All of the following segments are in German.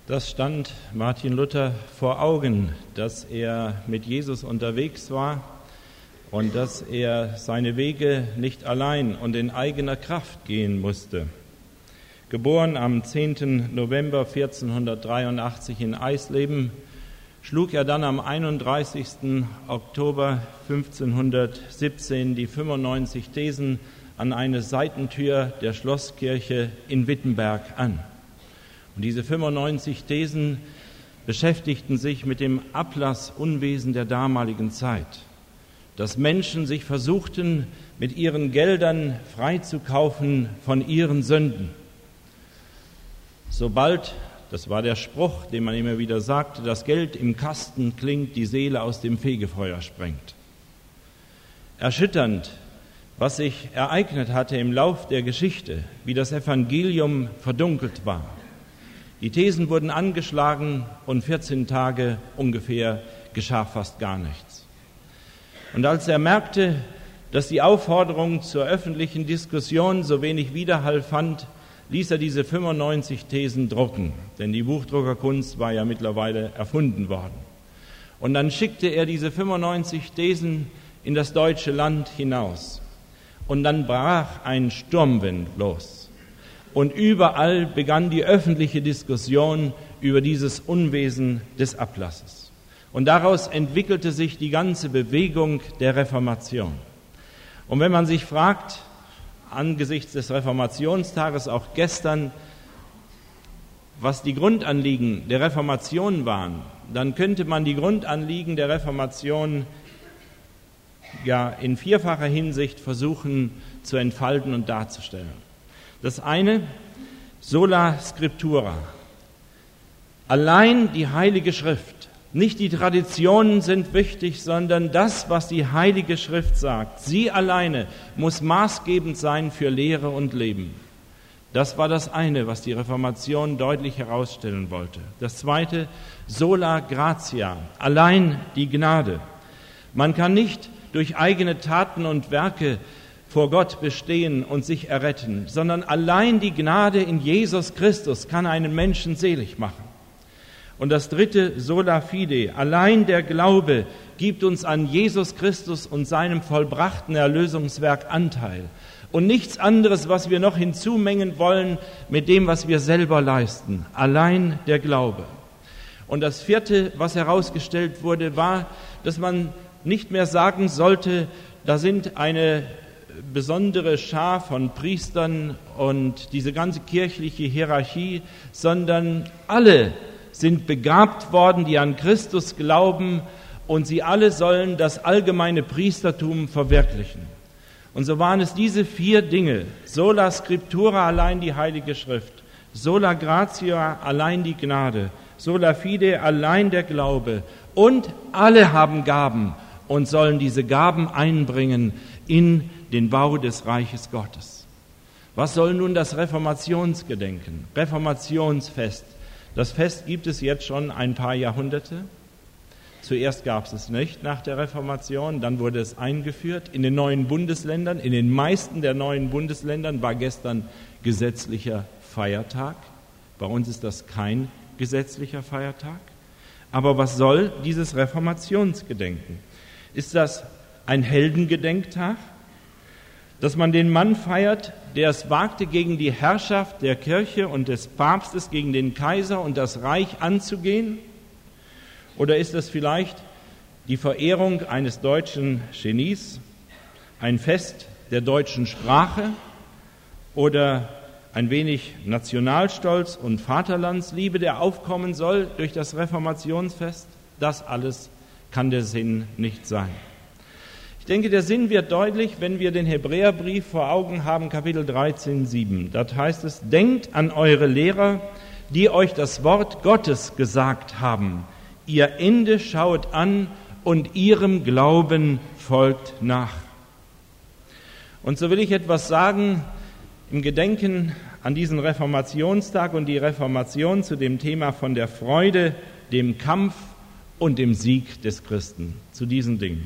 Das stand Martin Luther vor Augen, dass er mit Jesus unterwegs war und dass er seine Wege nicht allein und in eigener Kraft gehen musste. Geboren am 10. November 1483 in Eisleben, schlug er dann am 31. Oktober 1517 die 95 Thesen an eine Seitentür der Schlosskirche in Wittenberg an. Und diese 95 Thesen beschäftigten sich mit dem Ablassunwesen der damaligen Zeit, dass Menschen sich versuchten, mit ihren Geldern freizukaufen von ihren Sünden. Sobald, das war der Spruch, den man immer wieder sagte, das Geld im Kasten klingt, die Seele aus dem Fegefeuer sprengt. Erschütternd, was sich ereignet hatte im Lauf der Geschichte, wie das Evangelium verdunkelt war. Die Thesen wurden angeschlagen und 14 Tage ungefähr geschah fast gar nichts. Und als er merkte, dass die Aufforderung zur öffentlichen Diskussion so wenig Widerhall fand, ließ er diese 95 Thesen drucken, denn die Buchdruckerkunst war ja mittlerweile erfunden worden. Und dann schickte er diese 95 Thesen in das deutsche Land hinaus. Und dann brach ein Sturmwind los. Und überall begann die öffentliche Diskussion über dieses Unwesen des Ablasses. Und daraus entwickelte sich die ganze Bewegung der Reformation. Und wenn man sich fragt, angesichts des Reformationstages auch gestern, was die Grundanliegen der Reformation waren, dann könnte man die Grundanliegen der Reformation ja in vierfacher Hinsicht versuchen zu entfalten und darzustellen. Das eine, sola scriptura, allein die Heilige Schrift, nicht die Traditionen sind wichtig, sondern das, was die Heilige Schrift sagt. Sie alleine muss maßgebend sein für Lehre und Leben. Das war das eine, was die Reformation deutlich herausstellen wollte. Das zweite, sola gratia, allein die Gnade. Man kann nicht durch eigene Taten und Werke vor Gott bestehen und sich erretten, sondern allein die Gnade in Jesus Christus kann einen Menschen selig machen. Und das dritte, sola fide, allein der Glaube gibt uns an Jesus Christus und seinem vollbrachten Erlösungswerk Anteil. Und nichts anderes, was wir noch hinzumengen wollen mit dem, was wir selber leisten. Allein der Glaube. Und das vierte, was herausgestellt wurde, war, dass man nicht mehr sagen sollte, da sind eine besondere Schar von Priestern und diese ganze kirchliche Hierarchie, sondern alle sind begabt worden, die an Christus glauben, und sie alle sollen das allgemeine Priestertum verwirklichen. Und so waren es diese vier Dinge: sola scriptura, allein die Heilige Schrift, sola gratia, allein die Gnade, sola fide, allein der Glaube, und alle haben Gaben und sollen diese Gaben einbringen in den Bau des Reiches Gottes. Was soll nun das Reformationsgedenken, Reformationsfest? Das Fest gibt es jetzt schon ein paar Jahrhunderte. Zuerst gab es nicht nach der Reformation, dann wurde es eingeführt in den neuen Bundesländern. In den meisten der neuen Bundesländern war gestern gesetzlicher Feiertag. Bei uns ist das kein gesetzlicher Feiertag. Aber was soll dieses Reformationsgedenken? Ist das ein Heldengedenktag, dass man den Mann feiert, der es wagte, gegen die Herrschaft der Kirche und des Papstes, gegen den Kaiser und das Reich anzugehen? Oder ist es vielleicht die Verehrung eines deutschen Genies, ein Fest der deutschen Sprache oder ein wenig Nationalstolz und Vaterlandsliebe, der aufkommen soll durch das Reformationsfest? Das alles kann der Sinn nicht sein. Ich denke, der Sinn wird deutlich, wenn wir den Hebräerbrief vor Augen haben, Kapitel 13, 7. Dort heißt es: Denkt an eure Lehrer, die euch das Wort Gottes gesagt haben. Ihr Ende schaut an und ihrem Glauben folgt nach. Und so will ich etwas sagen im Gedenken an diesen Reformationstag und die Reformation zu dem Thema von der Freude, dem Kampf und dem Sieg des Christen, zu diesen Dingen.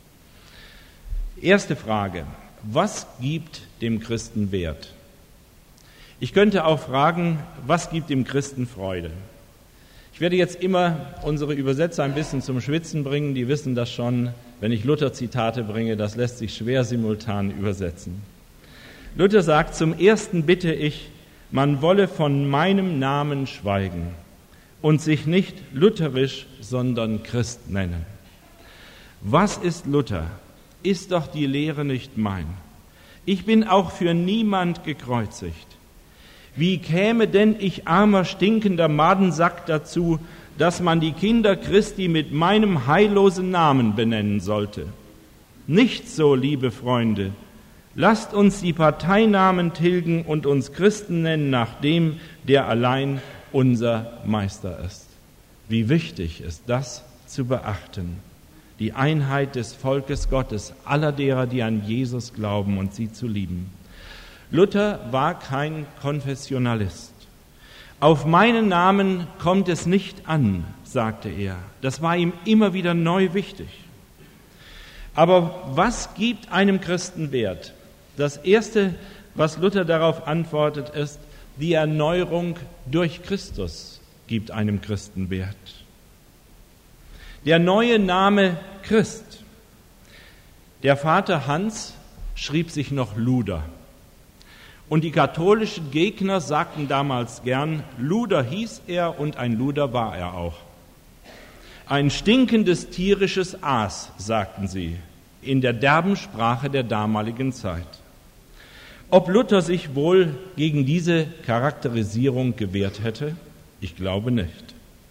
Erste Frage: Was gibt dem Christen Wert? Ich könnte auch fragen, was gibt dem Christen Freude? Ich werde jetzt immer unsere Übersetzer ein bisschen zum Schwitzen bringen, die wissen das schon, wenn ich Luther-Zitate bringe, das lässt sich schwer simultan übersetzen. Luther sagt, zum Ersten bitte ich, man wolle von meinem Namen schweigen und sich nicht lutherisch, sondern Christ nennen. Was ist Luther? Ist doch die Lehre nicht mein. Ich bin auch für niemand gekreuzigt. Wie käme denn ich armer, stinkender Madensack dazu, dass man die Kinder Christi mit meinem heillosen Namen benennen sollte? Nicht so, liebe Freunde. Lasst uns die Parteinamen tilgen und uns Christen nennen nach dem, der allein unser Meister ist. Wie wichtig ist das zu beachten? Die Einheit des Volkes Gottes, aller derer, die an Jesus glauben und sie zu lieben. Luther war kein Konfessionalist. Auf meinen Namen kommt es nicht an, sagte er. Das war ihm immer wieder neu wichtig. Aber was gibt einem Christen Wert? Das Erste, was Luther darauf antwortet, ist, die Erneuerung durch Christus gibt einem Christen Wert. Der neue Name Christ. Der Vater Hans schrieb sich noch Luder. Und die katholischen Gegner sagten damals gern, Luder hieß er und ein Luder war er auch. Ein stinkendes tierisches Aas, sagten sie, in der derben Sprache der damaligen Zeit. Ob Luther sich wohl gegen diese Charakterisierung gewehrt hätte? Ich glaube nicht.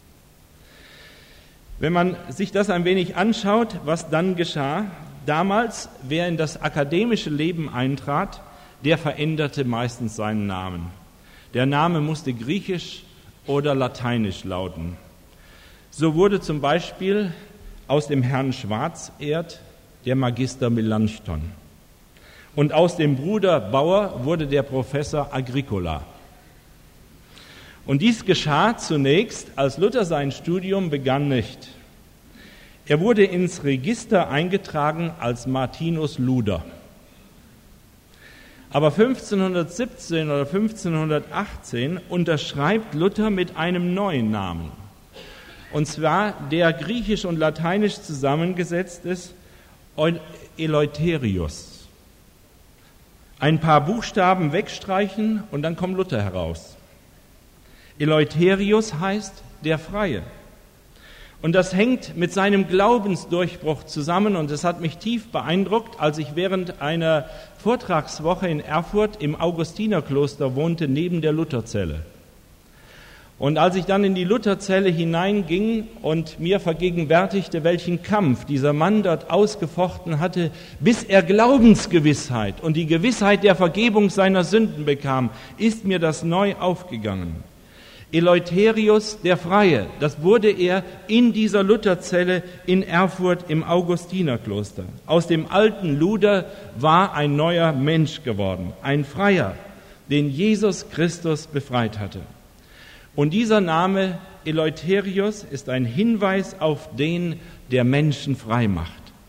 Wenn man sich das ein wenig anschaut, was dann geschah, damals, wer in das akademische Leben eintrat, der veränderte meistens seinen Namen. Der Name musste griechisch oder lateinisch lauten. So wurde zum Beispiel aus dem Herrn Schwarzerd der Magister Melanchthon. Und aus dem Bruder Bauer wurde der Professor Agricola. Und dies geschah zunächst, als Luther sein Studium begann, nicht. Er wurde ins Register eingetragen als Martinus Luder. Aber 1517 oder 1518 unterschreibt Luther mit einem neuen Namen. Und zwar, der griechisch und lateinisch zusammengesetzt ist, Eleutherius. Ein paar Buchstaben wegstreichen und dann kommt Luther heraus. Eleutherius heißt der Freie. Und das hängt mit seinem Glaubensdurchbruch zusammen und es hat mich tief beeindruckt, als ich während einer Vortragswoche in Erfurt im Augustinerkloster wohnte, neben der Lutherzelle. Und als ich dann in die Lutherzelle hineinging und mir vergegenwärtigte, welchen Kampf dieser Mann dort ausgefochten hatte, bis er Glaubensgewissheit und die Gewissheit der Vergebung seiner Sünden bekam, ist mir das neu aufgegangen. Eleutherius, der Freie, das wurde er in dieser Lutherzelle in Erfurt im Augustinerkloster. Aus dem alten Luder war ein neuer Mensch geworden, ein Freier, den Jesus Christus befreit hatte. Und dieser Name Eleutherius ist ein Hinweis auf den, der Menschen frei macht.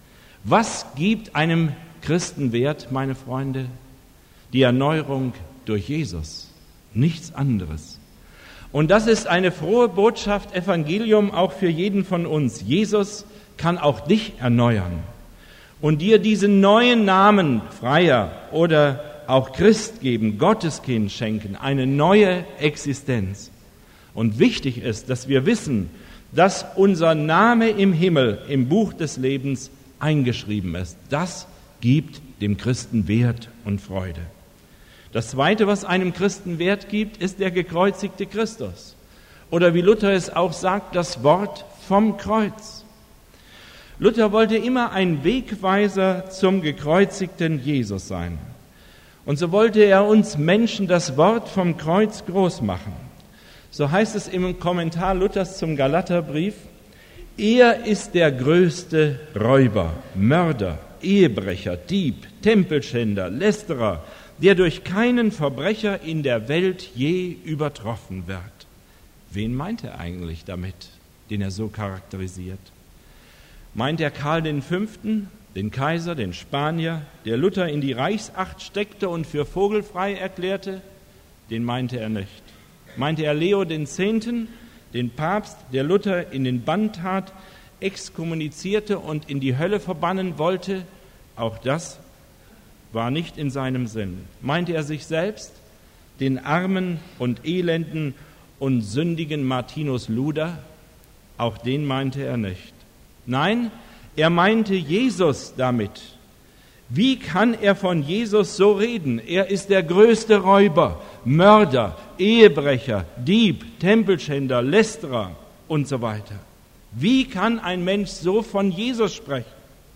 Was gibt einem Christen Wert, meine Freunde? Die Erneuerung durch Jesus, nichts anderes. Und das ist eine frohe Botschaft, Evangelium auch für jeden von uns. Jesus kann auch dich erneuern und dir diesen neuen Namen, Freier oder auch Christ geben, Gotteskind schenken, eine neue Existenz. Und wichtig ist, dass wir wissen, dass unser Name im Himmel, im Buch des Lebens eingeschrieben ist. Das gibt dem Christen Wert und Freude. Das Zweite, was einem Christen Wert gibt, ist der gekreuzigte Christus. Oder wie Luther es auch sagt, das Wort vom Kreuz. Luther wollte immer ein Wegweiser zum gekreuzigten Jesus sein. Und so wollte er uns Menschen das Wort vom Kreuz groß machen. So heißt es im Kommentar Luthers zum Galaterbrief, er ist der größte Räuber, Mörder, Ehebrecher, Dieb, Tempelschänder, Lästerer, der durch keinen Verbrecher in der Welt je übertroffen wird. Wen meint er eigentlich damit, den er so charakterisiert? Meint er Karl V., den Kaiser, den Spanier, der Luther in die Reichsacht steckte und für vogelfrei erklärte? Den meinte er nicht. Meinte er Leo X., den Papst, der Luther in den Bann tat, exkommunizierte und in die Hölle verbannen wollte, auch das war nicht in seinem Sinn. Meinte er sich selbst, den armen und elenden und sündigen Martinus Luder? Auch den meinte er nicht. Nein, er meinte Jesus damit. Wie kann er von Jesus so reden? Er ist der größte Räuber, Mörder, Ehebrecher, Dieb, Tempelschänder, Lästerer und so weiter. Wie kann ein Mensch so von Jesus sprechen?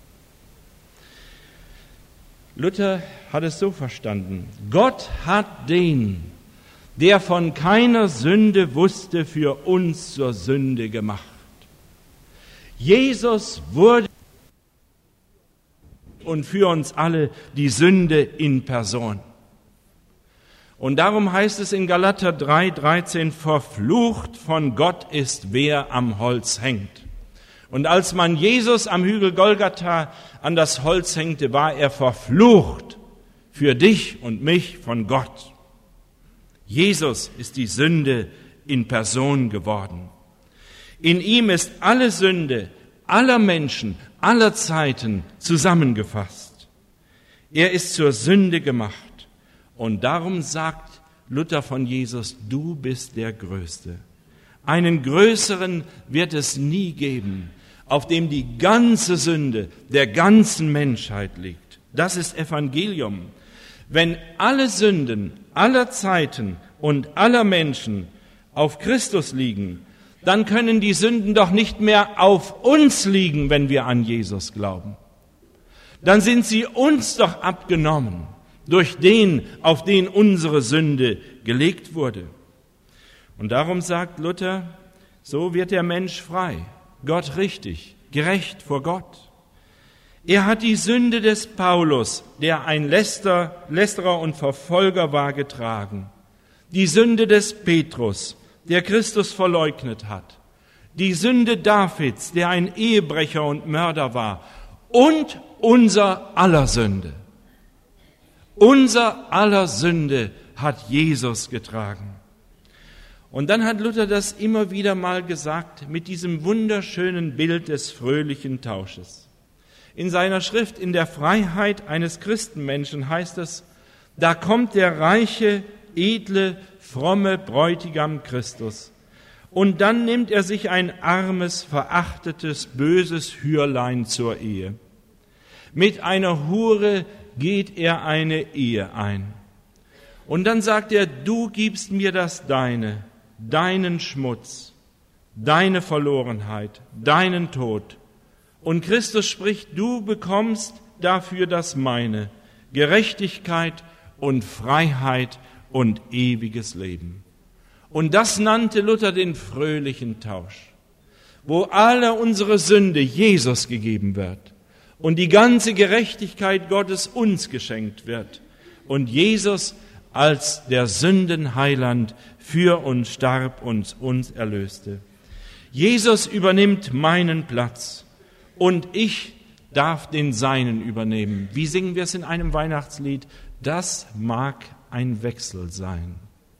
Luther hat es so verstanden: Gott hat den, der von keiner Sünde wusste, für uns zur Sünde gemacht. Jesus wurde und für uns alle die Sünde in Person. Und darum heißt es in Galater 3,13, verflucht von Gott ist, wer am Holz hängt. Und als man Jesus am Hügel Golgatha an das Holz hängte, war er verflucht für dich und mich von Gott. Jesus ist die Sünde in Person geworden. In ihm ist alle Sünde aller Menschen, aller Zeiten zusammengefasst. Er ist zur Sünde gemacht. Und darum sagt Luther von Jesus, du bist der Größte. Einen Größeren wird es nie geben, auf dem die ganze Sünde der ganzen Menschheit liegt. Das ist Evangelium. Wenn alle Sünden aller Zeiten und aller Menschen auf Christus liegen, dann können die Sünden doch nicht mehr auf uns liegen, wenn wir an Jesus glauben. Dann sind sie uns doch abgenommen durch den, auf den unsere Sünde gelegt wurde. Und darum sagt Luther, so wird der Mensch frei, Gott richtig, gerecht vor Gott. Er hat die Sünde des Paulus, der ein Lästerer und Verfolger war, getragen. Die Sünde des Petrus, der Christus verleugnet hat. Die Sünde Davids, der ein Ehebrecher und Mörder war. Und unser aller Sünde. Unser aller Sünde hat Jesus getragen. Und dann hat Luther das immer wieder mal gesagt mit diesem wunderschönen Bild des fröhlichen Tausches. In seiner Schrift In der Freiheit eines Christenmenschen heißt es, da kommt der reiche, edle, fromme Bräutigam Christus. Und dann nimmt er sich ein armes, verachtetes, böses Hürlein zur Ehe. Mit einer Hure geht er eine Ehe ein. Und dann sagt er, du gibst mir das Deine, deinen Schmutz, deine Verlorenheit, deinen Tod. Und Christus spricht, du bekommst dafür das Meine, Gerechtigkeit und Freiheit und ewiges Leben. Und das nannte Luther den fröhlichen Tausch, wo alle unsere Sünde Jesus gegeben wird und die ganze Gerechtigkeit Gottes uns geschenkt wird und Jesus als der Sündenheiland für uns starb und uns erlöste. Jesus übernimmt meinen Platz und ich darf den seinen übernehmen. Wie singen wir es in einem Weihnachtslied? Das mag ein Wechsel sein,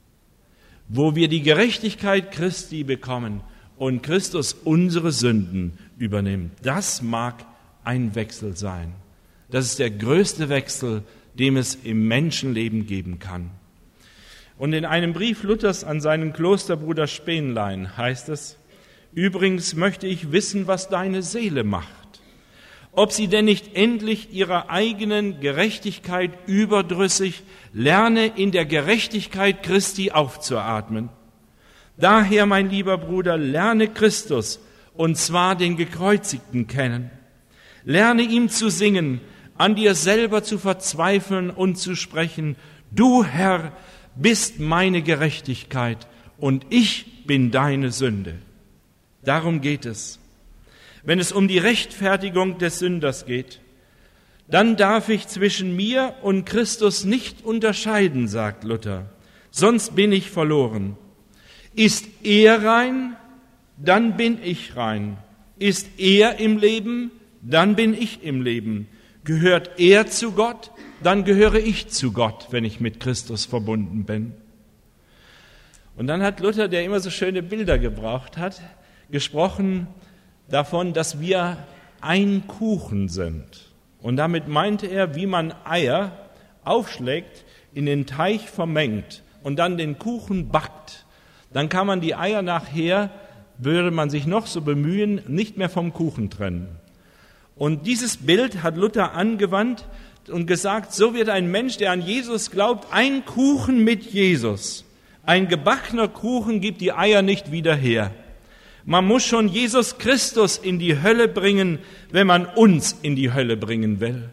wo wir die Gerechtigkeit Christi bekommen und Christus unsere Sünden übernimmt. Das mag ein Wechsel sein. Das ist der größte Wechsel, den es im Menschenleben geben kann. Und in einem Brief Luthers an seinen Klosterbruder Spenlein heißt es, übrigens möchte ich wissen, was deine Seele macht. Ob sie denn nicht endlich ihrer eigenen Gerechtigkeit überdrüssig lerne, in der Gerechtigkeit Christi aufzuatmen. Daher, mein lieber Bruder, lerne Christus, und zwar den Gekreuzigten, kennen. Lerne ihm zu singen, an dir selber zu verzweifeln und zu sprechen, du Herr bist meine Gerechtigkeit und ich bin deine Sünde. Darum geht es. Wenn es um die Rechtfertigung des Sünders geht, dann darf ich zwischen mir und Christus nicht unterscheiden, sagt Luther, sonst bin ich verloren. Ist er rein, dann bin ich rein. Ist er im Leben, dann bin ich im Leben. Gehört er zu Gott, dann gehöre ich zu Gott, wenn ich mit Christus verbunden bin. Und dann hat Luther, der immer so schöne Bilder gebraucht hat, gesprochen davon, dass wir ein Kuchen sind. Und damit meinte er, wie man Eier aufschlägt, in den Teig vermengt und dann den Kuchen backt. Dann kann man die Eier nachher, würde man sich noch so bemühen, nicht mehr vom Kuchen trennen. Und dieses Bild hat Luther angewandt und gesagt, so wird ein Mensch, der an Jesus glaubt, ein Kuchen mit Jesus. Ein gebackener Kuchen gibt die Eier nicht wieder her. Man muss schon Jesus Christus in die Hölle bringen, wenn man uns in die Hölle bringen will.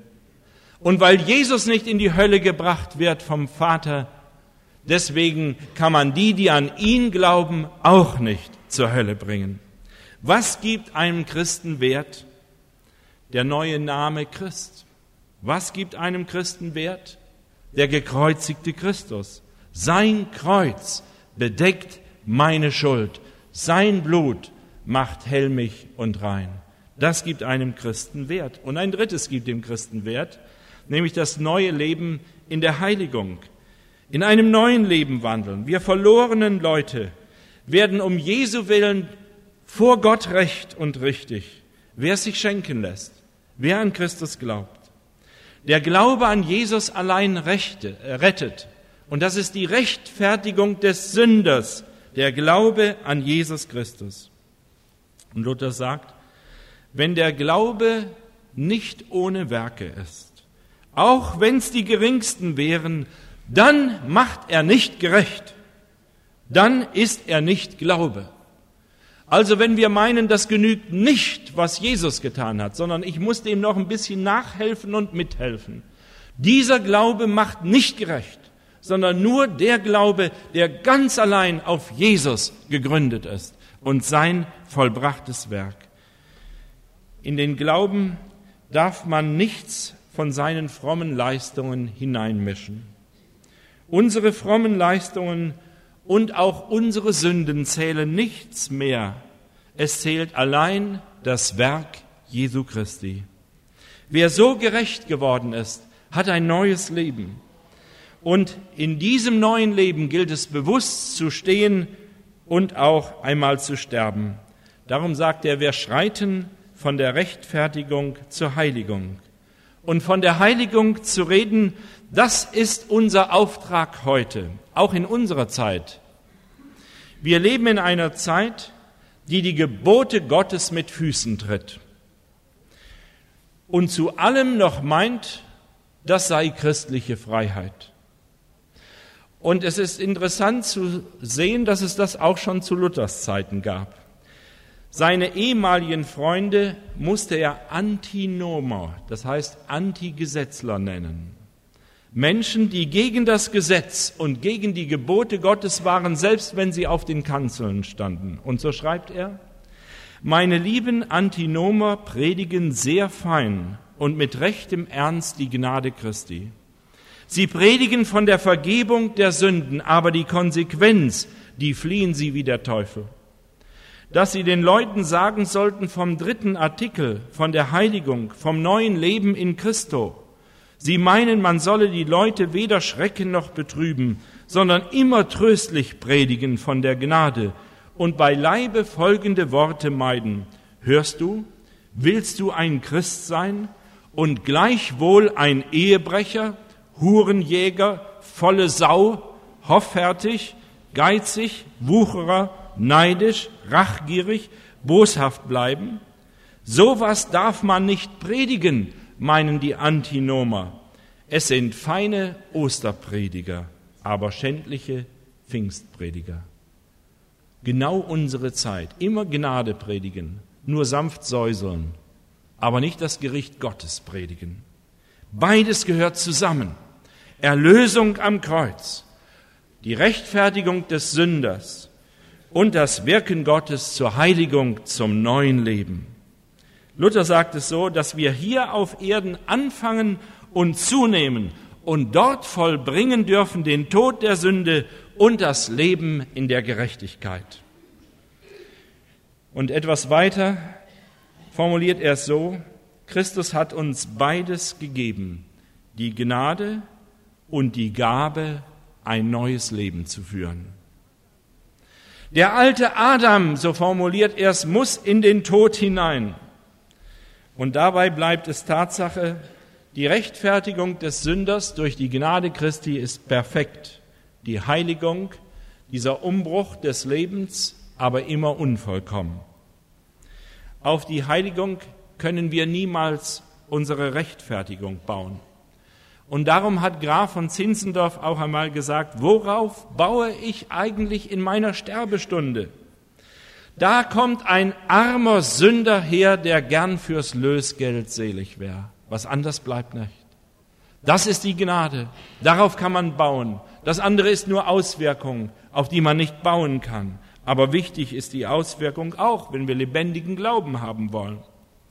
Und weil Jesus nicht in die Hölle gebracht wird vom Vater, deswegen kann man die an ihn glauben, auch nicht zur Hölle bringen. Was gibt einem Christen Wert? Der neue Name Christ. Was gibt einem Christen Wert? Der gekreuzigte Christus. Sein Kreuz bedeckt meine Schuld. Sein Blut macht helmig und rein. Das gibt einem Christen Wert. Und ein drittes gibt dem Christen Wert, nämlich das neue Leben in der Heiligung. In einem neuen Leben wandeln. Wir verlorenen Leute werden um Jesu Willen vor Gott recht und richtig, wer es sich schenken lässt, wer an Christus glaubt. Der Glaube an Jesus allein rettet. Und das ist die Rechtfertigung des Sünders, der Glaube an Jesus Christus. Und Luther sagt, wenn der Glaube nicht ohne Werke ist, auch wenn es die geringsten wären, dann macht er nicht gerecht. Dann ist er nicht Glaube. Also wenn wir meinen, das genügt nicht, was Jesus getan hat, sondern ich muss dem noch ein bisschen nachhelfen und mithelfen. Dieser Glaube macht nicht gerecht, sondern nur der Glaube, der ganz allein auf Jesus gegründet ist und sein vollbrachtes Werk. In den Glauben darf man nichts von seinen frommen Leistungen hineinmischen. Unsere frommen Leistungen und auch unsere Sünden zählen nichts mehr. Es zählt allein das Werk Jesu Christi. Wer so gerecht geworden ist, hat ein neues Leben. Und in diesem neuen Leben gilt es bewusst zu stehen und auch einmal zu sterben. Darum sagt er, wir schreiten von der Rechtfertigung zur Heiligung. Und von der Heiligung zu reden, das ist unser Auftrag heute, auch in unserer Zeit. Wir leben in einer Zeit, die die Gebote Gottes mit Füßen tritt und zu allem noch meint, das sei christliche Freiheit. Und es ist interessant zu sehen, dass es das auch schon zu Luthers Zeiten gab. Seine ehemaligen Freunde musste er Antinomer, das heißt Antigesetzler nennen. Menschen, die gegen das Gesetz und gegen die Gebote Gottes waren, selbst wenn sie auf den Kanzeln standen. Und so schreibt er, meine lieben Antinomer predigen sehr fein und mit rechtem Ernst die Gnade Christi. Sie predigen von der Vergebung der Sünden, aber die Konsequenz, die fliehen sie wie der Teufel. Dass sie den Leuten sagen sollten vom 3. Artikel, von der Heiligung, vom neuen Leben in Christo. Sie meinen, man solle die Leute weder schrecken noch betrüben, sondern immer tröstlich predigen von der Gnade und beileibe folgende Worte meiden. Hörst du? Willst du ein Christ sein und gleichwohl ein Ehebrecher, Hurenjäger, volle Sau, hoffärtig, geizig, Wucherer, neidisch, rachgierig, boshaft bleiben? Sowas darf man nicht predigen, meinen die Antinomer. Es sind feine Osterprediger, aber schändliche Pfingstprediger. Genau unsere Zeit, immer Gnade predigen, nur sanft säuseln, aber nicht das Gericht Gottes predigen. Beides gehört zusammen. Erlösung am Kreuz, die Rechtfertigung des Sünders und das Wirken Gottes zur Heiligung, zum neuen Leben. Luther sagt es so, dass wir hier auf Erden anfangen und zunehmen und dort vollbringen dürfen den Tod der Sünde und das Leben in der Gerechtigkeit. Und etwas weiter formuliert er es so, Christus hat uns beides gegeben, die Gnade und die Gabe, ein neues Leben zu führen. Der alte Adam, so formuliert er es, muss in den Tod hinein. Und dabei bleibt es Tatsache, die Rechtfertigung des Sünders durch die Gnade Christi ist perfekt. Die Heiligung, dieser Umbruch des Lebens, aber immer unvollkommen. Auf die Heiligung können wir niemals unsere Rechtfertigung bauen. Und darum hat Graf von Zinzendorf auch einmal gesagt, worauf baue ich eigentlich in meiner Sterbestunde? Da kommt ein armer Sünder her, der gern fürs Lösgeld selig wäre. Was anderes bleibt nicht. Das ist die Gnade. Darauf kann man bauen. Das andere ist nur Auswirkung, auf die man nicht bauen kann. Aber wichtig ist die Auswirkung auch, wenn wir lebendigen Glauben haben wollen.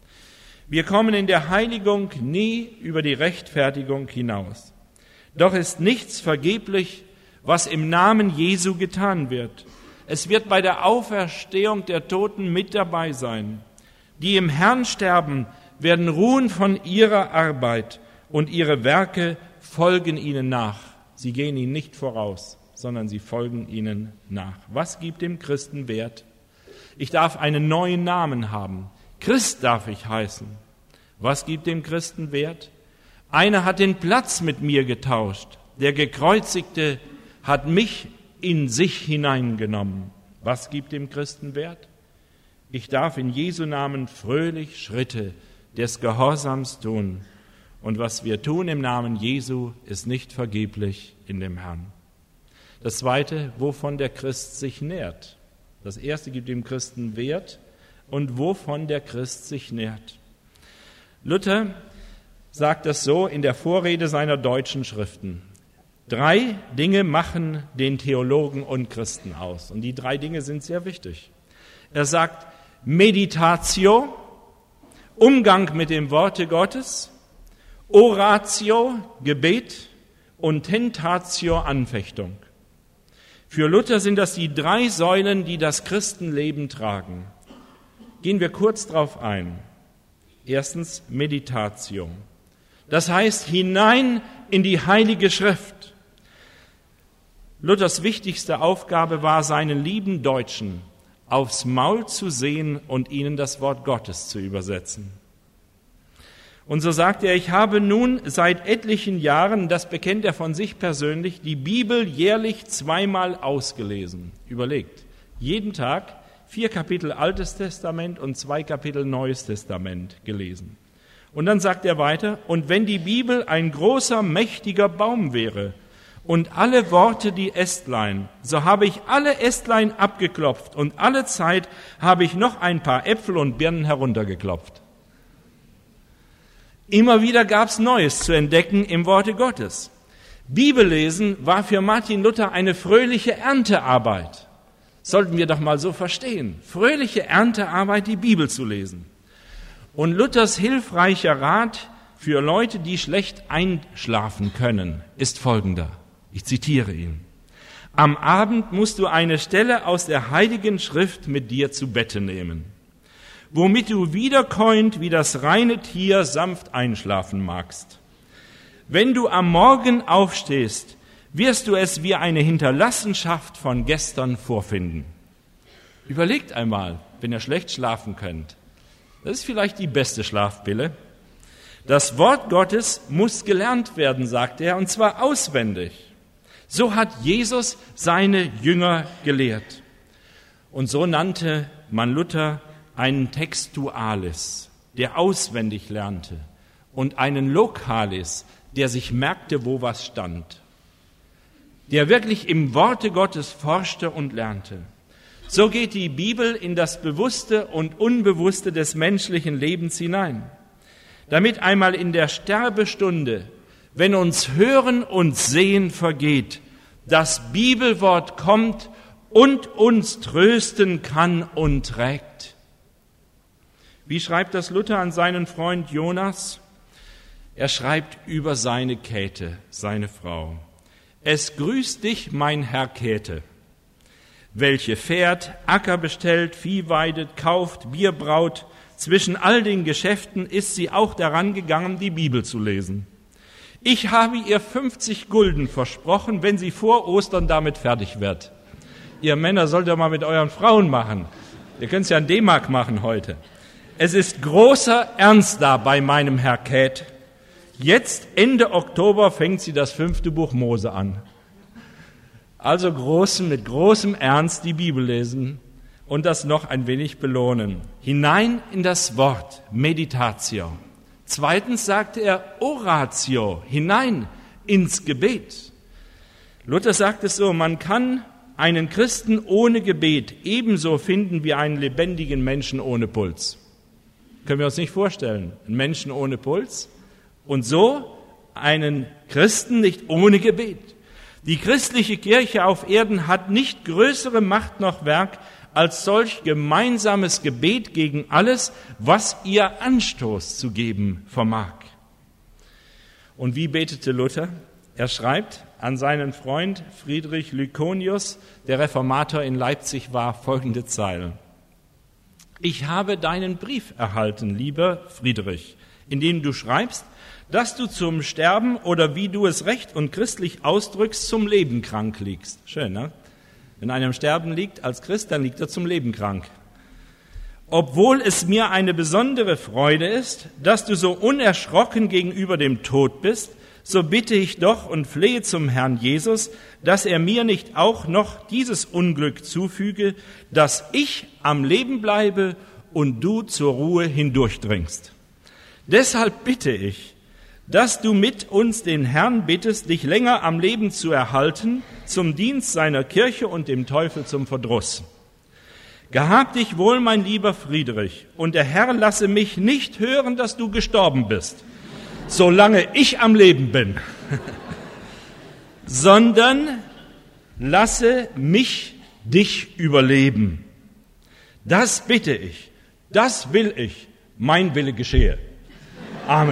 Wir kommen in der Heiligung nie über die Rechtfertigung hinaus. Doch ist nichts vergeblich, was im Namen Jesu getan wird. Es wird bei der Auferstehung der Toten mit dabei sein. Die im Herrn sterben, werden ruhen von ihrer Arbeit und ihre Werke folgen ihnen nach. Sie gehen ihnen nicht voraus, sondern sie folgen ihnen nach. Was gibt dem Christen Wert? Ich darf einen neuen Namen haben. Christ darf ich heißen. Was gibt dem Christen Wert? Einer hat den Platz mit mir getauscht. Der Gekreuzigte hat mich in sich hineingenommen. Was gibt dem Christen Wert? Ich darf in Jesu Namen fröhlich Schritte des Gehorsams tun. Und was wir tun im Namen Jesu, ist nicht vergeblich in dem Herrn. Das Zweite, wovon der Christ sich nährt. Das Erste gibt dem Christen Wert und wovon der Christ sich nährt. Luther sagt das so in der Vorrede seiner deutschen Schriften. 3 Dinge machen den Theologen und Christen aus. Und die 3 Dinge sind sehr wichtig. Er sagt Meditatio, Umgang mit dem Worte Gottes, Oratio, Gebet und Tentatio, Anfechtung. Für Luther sind das die 3 Säulen, die das Christenleben tragen. Gehen wir kurz drauf ein. Erstens Meditatio. Das heißt, hinein in die Heilige Schrift. Luthers wichtigste Aufgabe war, seinen lieben Deutschen aufs Maul zu sehen und ihnen das Wort Gottes zu übersetzen. Und so sagt er, ich habe nun seit etlichen Jahren, das bekennt er von sich persönlich, die Bibel jährlich 2-mal ausgelesen. Überlegt, jeden Tag 4 Kapitel Altes Testament und 2 Kapitel Neues Testament gelesen. Und dann sagt er weiter, und wenn die Bibel ein großer, mächtiger Baum wäre und alle Worte die Ästlein, so habe ich alle Ästlein abgeklopft und alle Zeit habe ich noch ein paar Äpfel und Birnen heruntergeklopft. Immer wieder gab es Neues zu entdecken im Worte Gottes. Bibellesen war für Martin Luther eine fröhliche Erntearbeit. Sollten wir doch mal so verstehen. Fröhliche Erntearbeit, die Bibel zu lesen. Und Luthers hilfreicher Rat für Leute, die schlecht einschlafen können, ist folgender. Ich zitiere ihn. Am Abend musst du eine Stelle aus der Heiligen Schrift mit dir zu Bette nehmen, womit du wiederkäuend wie das reine Tier sanft einschlafen magst. Wenn du am Morgen aufstehst, wirst du es wie eine Hinterlassenschaft von gestern vorfinden. Überlegt einmal, wenn ihr schlecht schlafen könnt. Das ist vielleicht die beste Schlafpille. Das Wort Gottes muss gelernt werden, sagt er, und zwar auswendig. So hat Jesus seine Jünger gelehrt. Und so nannte man Luther einen Textualis, der auswendig lernte, und einen Localis, der sich merkte, wo was stand, der wirklich im Worte Gottes forschte und lernte. So geht die Bibel in das Bewusste und Unbewusste des menschlichen Lebens hinein, damit einmal in der Sterbestunde, wenn uns Hören und Sehen vergeht, das Bibelwort kommt und uns trösten kann und trägt. Wie schreibt das Luther an seinen Freund Jonas? Er schreibt über seine Käthe, seine Frau. Es grüßt dich, mein Herr Käthe, welche fährt, Acker bestellt, Vieh weidet, kauft, Bier braut. Zwischen all den Geschäften ist sie auch daran gegangen, die Bibel zu lesen. Ich habe ihr 50 Gulden versprochen, wenn sie vor Ostern damit fertig wird. Ihr Männer sollt ihr mal mit euren Frauen machen. Ihr könnt es ja in D-Mark machen heute. Es ist großer Ernst da bei meinem Herr Käth. Jetzt, Ende Oktober, fängt sie das 5. Buch Mose an. Also mit großem Ernst die Bibel lesen und das noch ein wenig belohnen. Hinein in das Wort, Meditatio. Zweitens sagte er Oratio, hinein ins Gebet. Luther sagt es so, man kann einen Christen ohne Gebet ebenso finden wie einen lebendigen Menschen ohne Puls. Können wir uns nicht vorstellen, einen Menschen ohne Puls und so einen Christen nicht ohne Gebet. Die christliche Kirche auf Erden hat nicht größere Macht noch Werk als solch gemeinsames Gebet gegen alles, was ihr Anstoß zu geben vermag. Und wie betete Luther? Er schreibt an seinen Freund Friedrich Lyconius, der Reformator in Leipzig war, folgende Zeilen. Ich habe deinen Brief erhalten, lieber Friedrich, in dem du schreibst, dass du zum Sterben oder wie du es recht und christlich ausdrückst, zum Leben krank liegst. Schön, ne? Wenn einer im Sterben liegt als Christ, dann liegt er zum Leben krank. Obwohl es mir eine besondere Freude ist, dass du so unerschrocken gegenüber dem Tod bist, so bitte ich doch und flehe zum Herrn Jesus, dass er mir nicht auch noch dieses Unglück zufüge, dass ich am Leben bleibe und du zur Ruhe hindurchdringst. Deshalb bitte ich, dass du mit uns den Herrn bittest, dich länger am Leben zu erhalten, zum Dienst seiner Kirche und dem Teufel zum Verdruss. Gehab dich wohl, mein lieber Friedrich, und der Herr lasse mich nicht hören, dass du gestorben bist, solange ich am Leben bin, sondern lasse mich dich überleben. Das bitte ich, das will ich, mein Wille geschehe. Amen.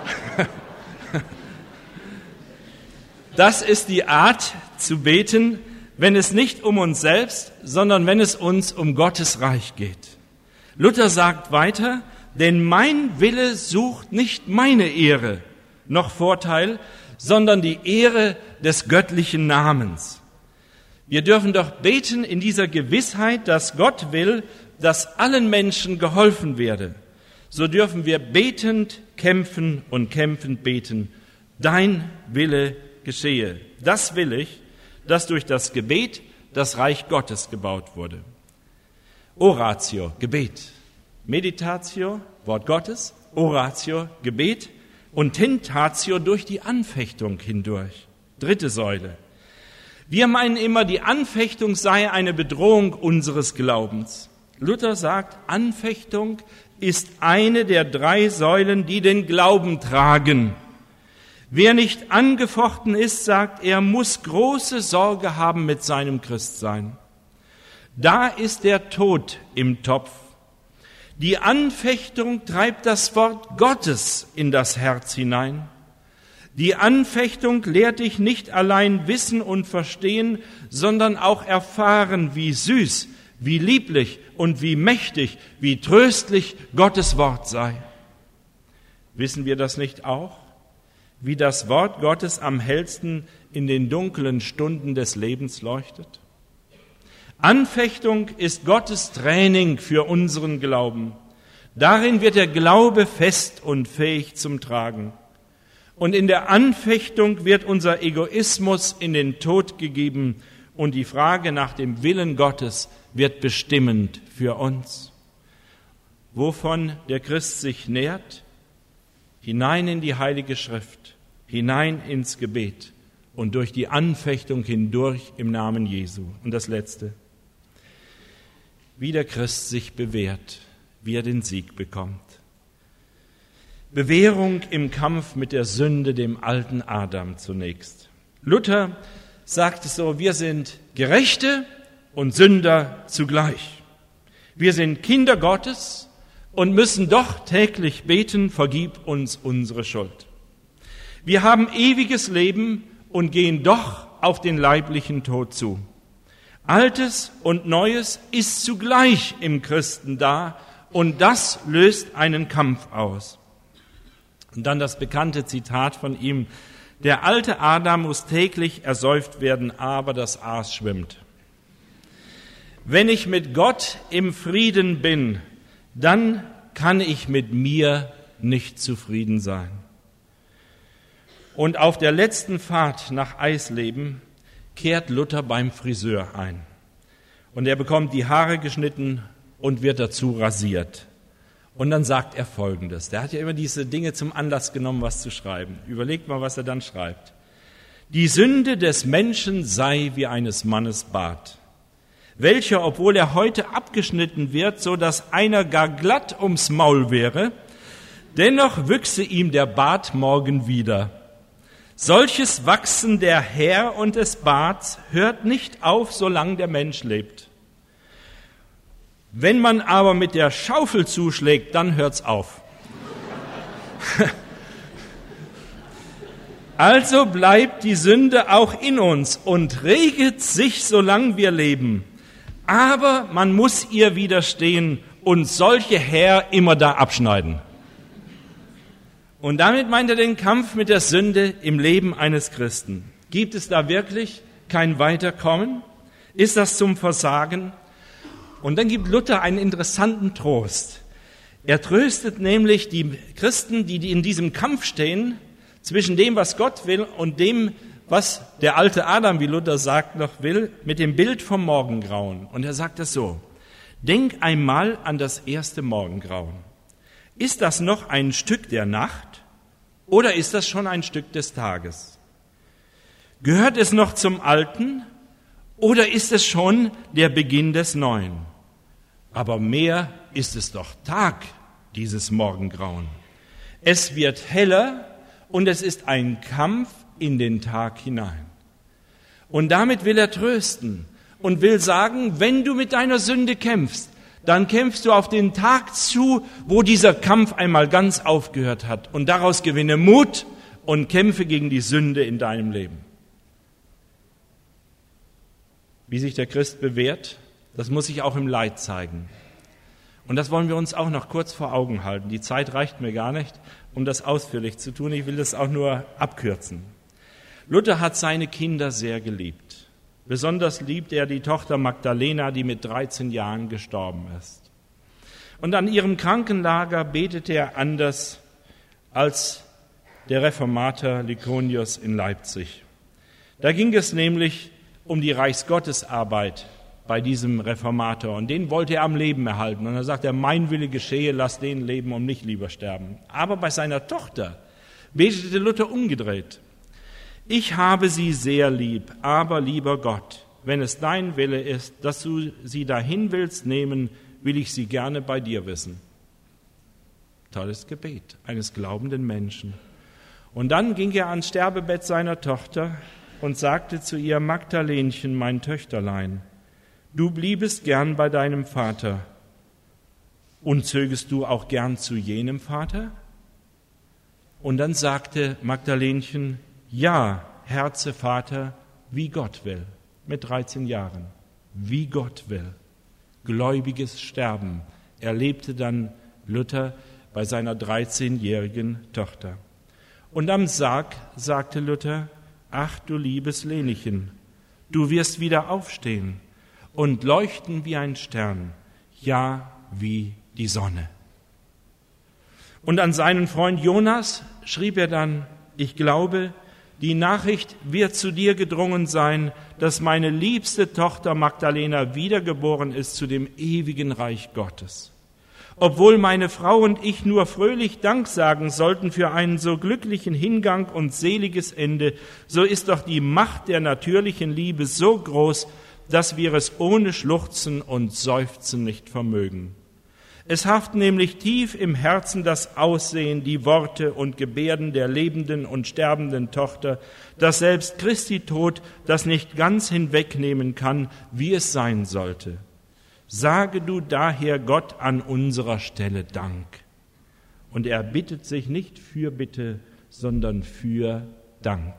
Das ist die Art zu beten, wenn es nicht um uns selbst, sondern wenn es uns um Gottes Reich geht. Luther sagt weiter, denn mein Wille sucht nicht meine Ehre noch Vorteil, sondern die Ehre des göttlichen Namens. Wir dürfen doch beten in dieser Gewissheit, dass Gott will, dass allen Menschen geholfen werde. So dürfen wir betend kämpfen und kämpfend beten. Dein Wille geschehe. Das will ich, dass durch das Gebet das Reich Gottes gebaut wurde. Oratio, Gebet. Meditatio, Wort Gottes. Oratio, Gebet. Und Tentatio, durch die Anfechtung hindurch. Dritte Säule. Wir meinen immer, die Anfechtung sei eine Bedrohung unseres Glaubens. Luther sagt, Anfechtung ist eine der 3 Säulen, die den Glauben tragen. Wer nicht angefochten ist, sagt er, muss große Sorge haben mit seinem Christsein. Da ist der Tod im Topf. Die Anfechtung treibt das Wort Gottes in das Herz hinein. Die Anfechtung lehrt dich nicht allein wissen und verstehen, sondern auch erfahren, wie süß, wie lieblich und wie mächtig, wie tröstlich Gottes Wort sei. Wissen wir das nicht auch? Wie das Wort Gottes am hellsten in den dunklen Stunden des Lebens leuchtet? Anfechtung ist Gottes Training für unseren Glauben. Darin wird der Glaube fest und fähig zum Tragen. Und in der Anfechtung wird unser Egoismus in den Tod gegeben und die Frage nach dem Willen Gottes wird bestimmend für uns. Wovon der Christ sich nährt? Hinein in die Heilige Schrift, hinein ins Gebet und durch die Anfechtung hindurch im Namen Jesu. Und das Letzte, wie der Christ sich bewährt, wie er den Sieg bekommt. Bewährung im Kampf mit der Sünde, dem alten Adam zunächst. Luther sagt es so, wir sind Gerechte und Sünder zugleich. Wir sind Kinder Gottes und müssen doch täglich beten, vergib uns unsere Schuld. Wir haben ewiges Leben und gehen doch auf den leiblichen Tod zu. Altes und Neues ist zugleich im Christen da und das löst einen Kampf aus. Und dann das bekannte Zitat von ihm, der alte Adam muss täglich ersäuft werden, aber das Aas schwimmt. Wenn ich mit Gott im Frieden bin, dann kann ich mit mir nicht zufrieden sein. Und auf der letzten Fahrt nach Eisleben kehrt Luther beim Friseur ein. Und er bekommt die Haare geschnitten und wird dazu rasiert. Und dann sagt er Folgendes. Der hat ja immer diese Dinge zum Anlass genommen, was zu schreiben. Überlegt mal, was er dann schreibt. Die Sünde des Menschen sei wie eines Mannes Bart, welcher, obwohl er heute abgeschnitten wird, so dass einer gar glatt ums Maul wäre, dennoch wüchse ihm der Bart morgen wieder. Solches Wachsen der Hair und des Barts hört nicht auf, solange der Mensch lebt. Wenn man aber mit der Schaufel zuschlägt, dann hört's auf. Also bleibt die Sünde auch in uns und reget sich, solange wir leben. Aber man muss ihr widerstehen und solche Hair immer da abschneiden. Und damit meint er den Kampf mit der Sünde im Leben eines Christen. Gibt es da wirklich kein Weiterkommen? Ist das zum Versagen? Und dann gibt Luther einen interessanten Trost. Er tröstet nämlich die Christen, die in diesem Kampf stehen, zwischen dem, was Gott will und dem, was der alte Adam, wie Luther sagt, noch will, mit dem Bild vom Morgengrauen. Und er sagt es so: Denk einmal an das erste Morgengrauen. Ist das noch ein Stück der Nacht oder ist das schon ein Stück des Tages? Gehört es noch zum Alten oder ist es schon der Beginn des Neuen? Aber mehr ist es doch Tag, dieses Morgengrauen. Es wird heller und es ist ein Kampf in den Tag hinein. Und damit will er trösten und will sagen, wenn du mit deiner Sünde kämpfst, dann kämpfst du auf den Tag zu, wo dieser Kampf einmal ganz aufgehört hat. Und daraus gewinne Mut und kämpfe gegen die Sünde in deinem Leben. Wie sich der Christ bewährt, das muss sich auch im Leid zeigen. Und das wollen wir uns auch noch kurz vor Augen halten. Die Zeit reicht mir gar nicht, um das ausführlich zu tun. Ich will das auch nur abkürzen. Luther hat seine Kinder sehr geliebt. Besonders liebt er die Tochter Magdalena, die mit 13 Jahren gestorben ist. Und an ihrem Krankenlager betete er anders als der Reformator Lyconius in Leipzig. Da ging es nämlich um die Reichsgottesarbeit bei diesem Reformator. Und den wollte er am Leben erhalten. Und dann sagt er, mein Wille geschehe, lass den leben und nicht lieber sterben. Aber bei seiner Tochter betete Luther umgedreht. Ich habe sie sehr lieb, aber lieber Gott, wenn es dein Wille ist, dass du sie dahin willst nehmen, will ich sie gerne bei dir wissen. Tolles Gebet eines glaubenden Menschen. Und dann ging er ans Sterbebett seiner Tochter und sagte zu ihr, Magdalenchen, mein Töchterlein, du bliebest gern bei deinem Vater. Und zögest du auch gern zu jenem Vater? Und dann sagte Magdalenchen, ja, Herze, Vater, wie Gott will. Mit 13 Jahren. Wie Gott will. Gläubiges Sterben erlebte dann Luther bei seiner 13-jährigen Tochter. Und am Sarg sagte Luther, ach du liebes Lenechen, du wirst wieder aufstehen und leuchten wie ein Stern, ja wie die Sonne. Und an seinen Freund Jonas schrieb er dann, ich glaube, die Nachricht wird zu dir gedrungen sein, dass meine liebste Tochter Magdalena wiedergeboren ist zu dem ewigen Reich Gottes. Obwohl meine Frau und ich nur fröhlich Dank sagen sollten für einen so glücklichen Hingang und seliges Ende, so ist doch die Macht der natürlichen Liebe so groß, dass wir es ohne Schluchzen und Seufzen nicht vermögen. Es haften nämlich tief im Herzen das Aussehen, die Worte und Gebärden der lebenden und sterbenden Tochter, dass selbst Christi Tod das nicht ganz hinwegnehmen kann, wie es sein sollte. Sage du daher Gott an unserer Stelle Dank. Und er bittet sich nicht für Bitte, sondern für Dank.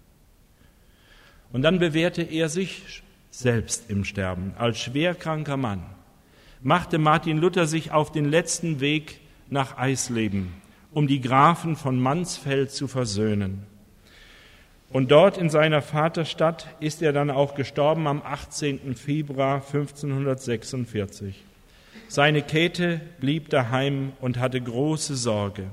Und dann bewährte er sich selbst im Sterben als schwerkranker Mann. Machte Martin Luther sich auf den letzten Weg nach Eisleben, um die Grafen von Mansfeld zu versöhnen. Und dort in seiner Vaterstadt ist er dann auch gestorben am 18. Februar 1546. Seine Käthe blieb daheim und hatte große Sorge.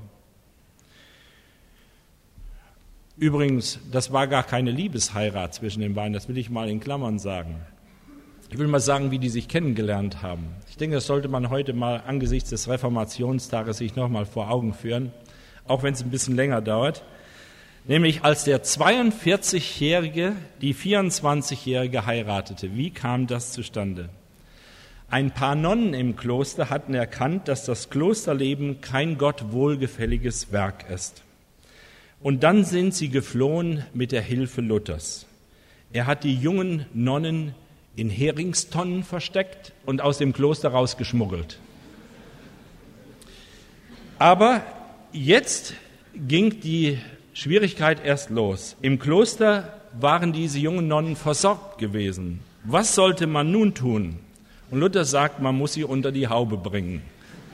Übrigens, das war gar keine Liebesheirat zwischen den beiden, das will ich mal in Klammern sagen. Ich will mal sagen, wie die sich kennengelernt haben. Ich denke, das sollte man heute mal angesichts des Reformationstages sich nochmal vor Augen führen, auch wenn es ein bisschen länger dauert. Nämlich als der 42-Jährige die 24-Jährige heiratete. Wie kam das zustande? Ein paar Nonnen im Kloster hatten erkannt, dass das Klosterleben kein Gott wohlgefälliges Werk ist. Und dann sind sie geflohen mit der Hilfe Luthers. Er hat die jungen Nonnen in Heringstonnen versteckt und aus dem Kloster rausgeschmuggelt. Aber jetzt ging die Schwierigkeit erst los. Im Kloster waren diese jungen Nonnen versorgt gewesen. Was sollte man nun tun? Und Luther sagt, man muss sie unter die Haube bringen.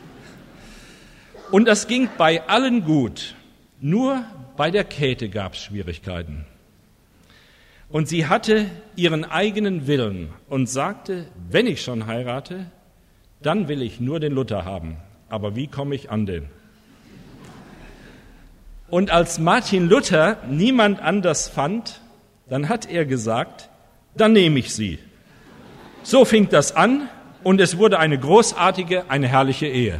Und das ging bei allen gut. Nur bei der Käthe gab es Schwierigkeiten. Und sie hatte ihren eigenen Willen und sagte, wenn ich schon heirate, dann will ich nur den Luther haben. Aber wie komme ich an den? Und als Martin Luther niemand anders fand, dann hat er gesagt, dann nehme ich sie. So fing das an und es wurde eine großartige, eine herrliche Ehe.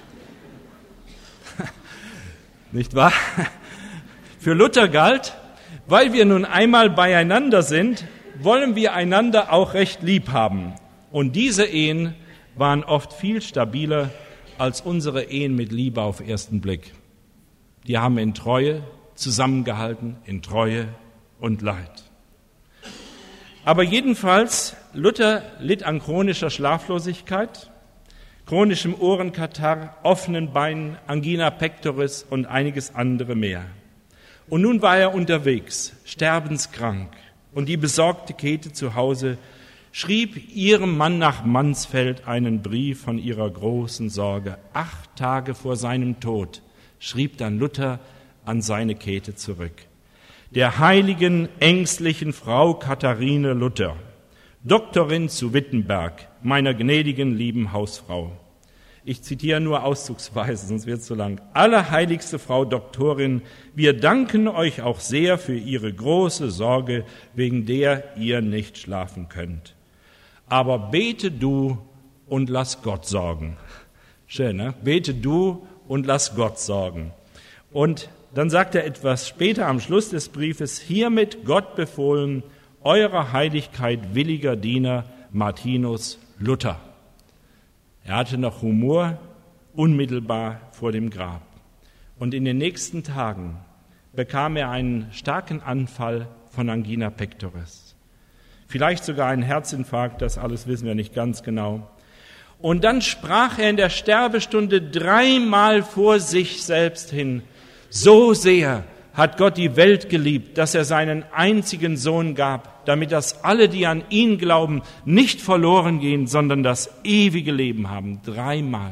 Nicht wahr? Für Luther galt, weil wir nun einmal beieinander sind, wollen wir einander auch recht lieb haben. Und diese Ehen waren oft viel stabiler als unsere Ehen mit Liebe auf ersten Blick. Die haben in Treue zusammengehalten, in Treue und Leid. Aber jedenfalls, Luther litt an chronischer Schlaflosigkeit, chronischem Ohrenkatarrh, offenen Beinen, Angina pectoris und einiges andere mehr. Und nun war er unterwegs, sterbenskrank. Und die besorgte Käthe zu Hause schrieb ihrem Mann nach Mansfeld einen Brief von ihrer großen Sorge. 8 Tage vor seinem Tod schrieb dann Luther an seine Käthe zurück. Der heiligen, ängstlichen Frau Katharine Luther, Doktorin zu Wittenberg, meiner gnädigen, lieben Hausfrau. Ich zitiere nur auszugsweise, sonst wird es zu lang. Allerheiligste Frau Doktorin, wir danken euch auch sehr für Ihre große Sorge, wegen der ihr nicht schlafen könnt. Aber bete du und lass Gott sorgen. Schön, ne? Bete du und lass Gott sorgen. Und dann sagt er etwas später am Schluss des Briefes, hiermit Gott befohlen, eurer Heiligkeit williger Diener Martinus Luther. Er hatte noch Humor unmittelbar vor dem Grab. Und in den nächsten Tagen bekam er einen starken Anfall von Angina pectoris. Vielleicht sogar einen Herzinfarkt, das alles wissen wir nicht ganz genau. Und dann sprach er in der Sterbestunde 3-mal vor sich selbst hin, so sehr hat Gott die Welt geliebt, dass er seinen einzigen Sohn gab, damit dass alle, die an ihn glauben, nicht verloren gehen, sondern das ewige Leben haben. 3-mal.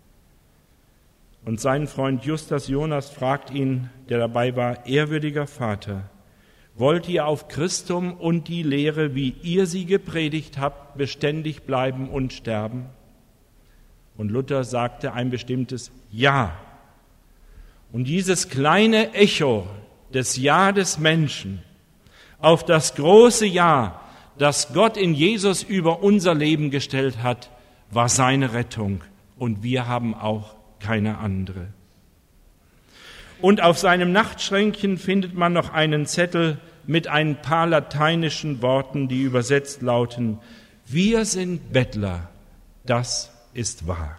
Und sein Freund Justus Jonas fragt ihn, der dabei war, ehrwürdiger Vater, wollt ihr auf Christum und die Lehre, wie ihr sie gepredigt habt, beständig bleiben und sterben? Und Luther sagte ein bestimmtes Ja. Und dieses kleine Echo des Ja des Menschen auf das große Ja, das Gott in Jesus über unser Leben gestellt hat, war seine Rettung. Und wir haben auch keine andere. Und auf seinem Nachtschränkchen findet man noch einen Zettel mit ein paar lateinischen Worten, die übersetzt lauten, wir sind Bettler, das ist wahr.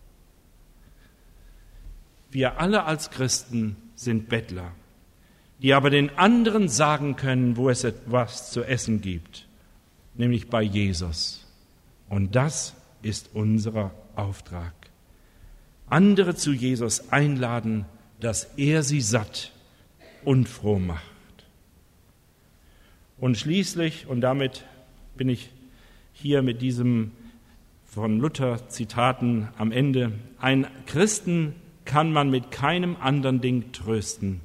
Wir alle als Christen sind Bettler, die aber den anderen sagen können, wo es etwas zu essen gibt, nämlich bei Jesus. Und das ist unser Auftrag. Andere zu Jesus einladen, dass er sie satt und froh macht. Und schließlich, und damit bin ich hier mit diesem von Luther Zitaten am Ende, ein Christen kann man mit keinem anderen Ding trösten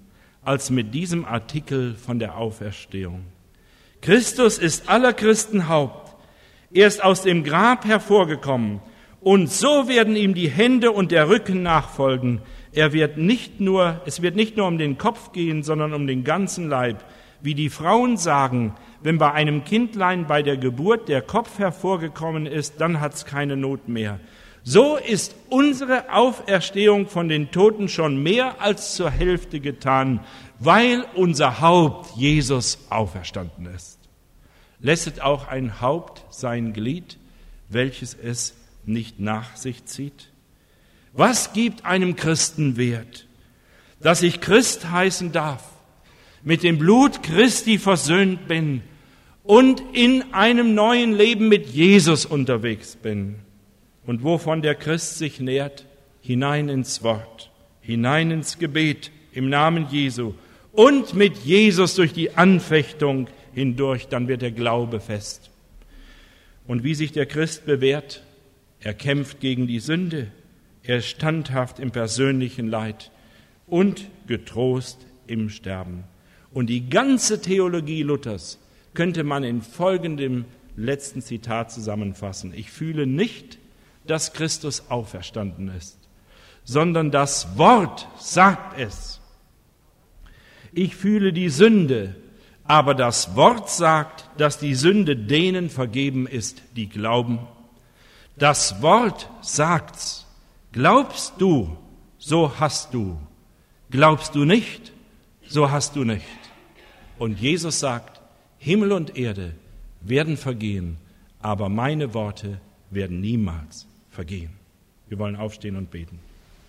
als mit diesem Artikel von der Auferstehung. Christus ist aller Christen Haupt. Er ist aus dem Grab hervorgekommen und so werden ihm die Hände und der Rücken nachfolgen. Es wird nicht nur um den Kopf gehen, sondern um den ganzen Leib. Wie die Frauen sagen, wenn bei einem Kindlein bei der Geburt der Kopf hervorgekommen ist, dann hat's keine Not mehr. So ist unsere Auferstehung von den Toten schon mehr als zur Hälfte getan, weil unser Haupt Jesus auferstanden ist. Lässet auch ein Haupt sein Glied, welches es nicht nach sich zieht? Was gibt einem Christen Wert? Dass ich Christ heißen darf, mit dem Blut Christi versöhnt bin und in einem neuen Leben mit Jesus unterwegs bin. Und wovon der Christ sich nährt? Hinein ins Wort, hinein ins Gebet im Namen Jesu und mit Jesus durch die Anfechtung hindurch, dann wird der Glaube fest. Und wie sich der Christ bewährt? Er kämpft gegen die Sünde, er ist standhaft im persönlichen Leid und getrost im Sterben. Und die ganze Theologie Luthers könnte man in folgendem letzten Zitat zusammenfassen. Ich fühle nicht, dass Christus auferstanden ist, sondern das Wort sagt es. Ich fühle die Sünde, aber das Wort sagt, dass die Sünde denen vergeben ist, die glauben. Das Wort sagt's. Glaubst du, so hast du. Glaubst du nicht, so hast du nicht. Und Jesus sagt, Himmel und Erde werden vergehen, aber meine Worte werden niemals vergehen. Wir wollen aufstehen und beten.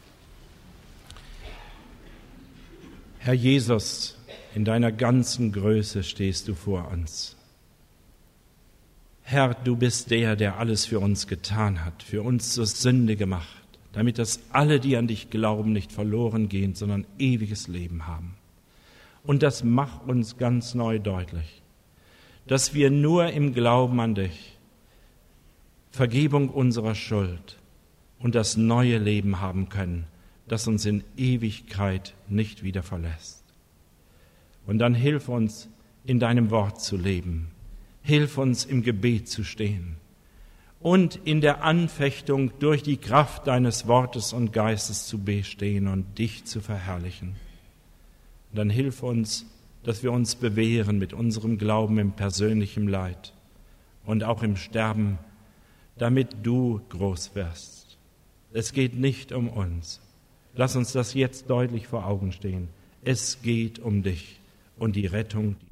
Herr Jesus, in deiner ganzen Größe stehst du vor uns. Herr, du bist der alles für uns getan hat, für uns zur Sünde gemacht, damit dass alle, die an dich glauben, nicht verloren gehen, sondern ewiges Leben haben. Und das macht uns ganz neu deutlich, dass wir nur im Glauben an dich Vergebung unserer Schuld und das neue Leben haben können, das uns in Ewigkeit nicht wieder verlässt. Und dann hilf uns, in deinem Wort zu leben. Hilf uns, im Gebet zu stehen und in der Anfechtung durch die Kraft deines Wortes und Geistes zu bestehen und dich zu verherrlichen. Und dann hilf uns, dass wir uns bewähren mit unserem Glauben im persönlichen Leid und auch im Sterben, damit du groß wirst. Es geht nicht um uns. Lass uns das jetzt deutlich vor Augen stehen. Es geht um dich und die Rettung,